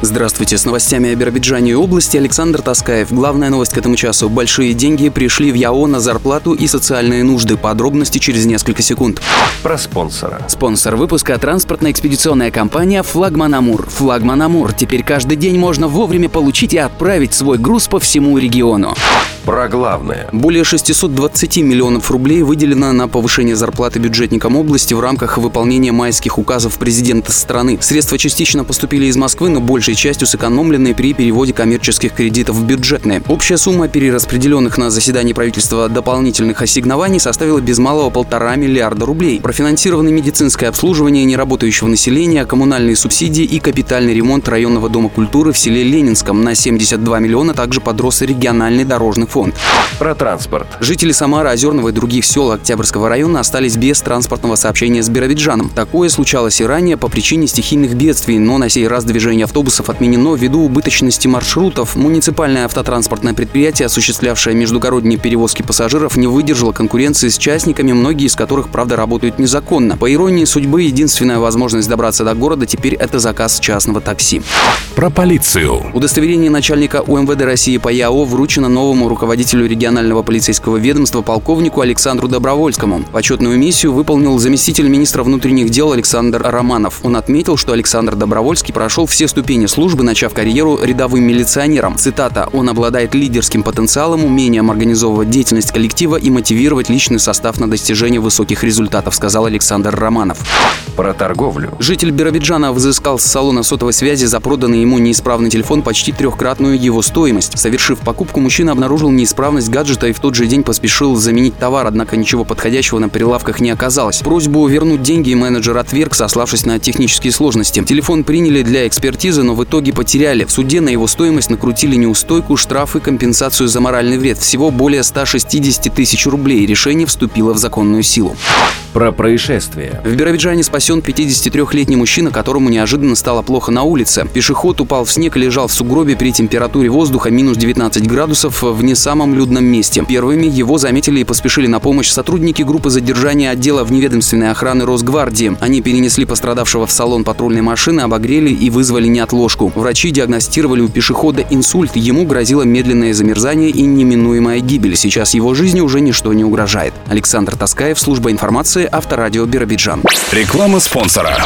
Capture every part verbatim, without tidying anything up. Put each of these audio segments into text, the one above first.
Здравствуйте, с новостями о Биробиджане и области Александр Таскаев. Главная новость к этому часу. Большие деньги пришли в ЯО на зарплату и социальные нужды. Подробности через несколько секунд. Про спонсора. Спонсор выпуска — транспортно-экспедиционная компания «Флагман Амур». «Флагман Амур». Теперь каждый день можно вовремя получить и отправить свой груз по всему региону. Про главное. Более шестьсот двадцать миллионов рублей выделено на повышение зарплаты бюджетникам области в рамках выполнения майских указов президента страны. Средства частично поступили из Москвы, но большей частью сэкономлены при переводе коммерческих кредитов в бюджетные. Общая сумма перераспределенных на заседании правительства дополнительных ассигнований составила без малого полтора миллиарда рублей. Профинансированы медицинское обслуживание неработающего населения, коммунальные субсидии и капитальный ремонт районного дома культуры в селе Ленинском. На семьдесят два миллиона также подрос региональный дорожный фонд. Про транспорт. Жители Самары, Озерного и других сел Октябрьского района остались без транспортного сообщения с Биробиджаном. Такое случалось и ранее по причине стихийных бедствий, но на сей раз движение автобусов отменено ввиду убыточности маршрутов. Муниципальное автотранспортное предприятие, осуществлявшее междугородние перевозки пассажиров, не выдержало конкуренции с частниками, многие из которых, правда, работают незаконно. По иронии судьбы, единственная возможность добраться до города теперь — это заказ частного такси. Про полицию. Удостоверение начальника УМВД России по ЯО вручено новому руководителю регионального полицейского ведомства полковнику Александру Добровольскому. Почетную миссию выполнил заместитель министра внутренних дел Александр Романов. Он отметил, что Александр Добровольский прошел все ступени службы, начав карьеру рядовым милиционером. Цитата: «Он обладает лидерским потенциалом, умением организовывать деятельность коллектива и мотивировать личный состав на достижение высоких результатов», сказал Александр Романов. Про торговлю. Житель Биробиджана взыскал с салона сотовой связи за проданный ему неисправный телефон почти трехкратную его стоимость. Совершив покупку, мужчина обнаружил неисправность гаджета и в тот же день поспешил заменить товар, однако ничего подходящего на прилавках не оказалось. Просьбу вернуть деньги менеджер отверг, сославшись на технические сложности. Телефон приняли для экспертизы, но в итоге потеряли. В суде на его стоимость накрутили неустойку, штраф и компенсацию за моральный вред. Всего более ста шестидесяти тысяч рублей. Решение вступило в законную силу. Про происшествие. В Биробиджане спасен пятидесятитрёхлетний мужчина, которому неожиданно стало плохо на улице. Пешеход упал в снег и лежал в сугробе при температуре воздуха минус девятнадцать градусов в не самом людном месте. Первыми его заметили и поспешили на помощь сотрудники группы задержания отдела вневедомственной охраны Росгвардии. Они перенесли пострадавшего в салон патрульной машины, обогрели и вызвали неотложку. Врачи диагностировали у пешехода инсульт. Ему грозило медленное замерзание и неминуемая гибель. Сейчас его жизни уже ничто не угрожает. Александр Таскаев, служба информации, Авторадио Биробиджан. Реклама спонсора.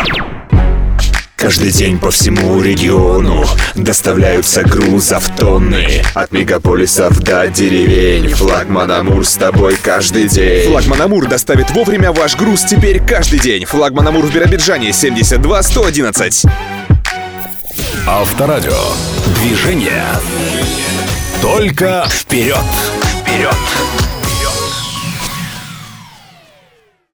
Каждый день по всему региону доставляются грузов тонны. От мегаполисов до деревень. Флагман Амур с тобой каждый день. Флагман Амур доставит вовремя ваш груз теперь каждый день. Флагман Амур в Биробиджане, семьдесят два сто одиннадцать. Авторадио. Движение. Только вперед. Вперед.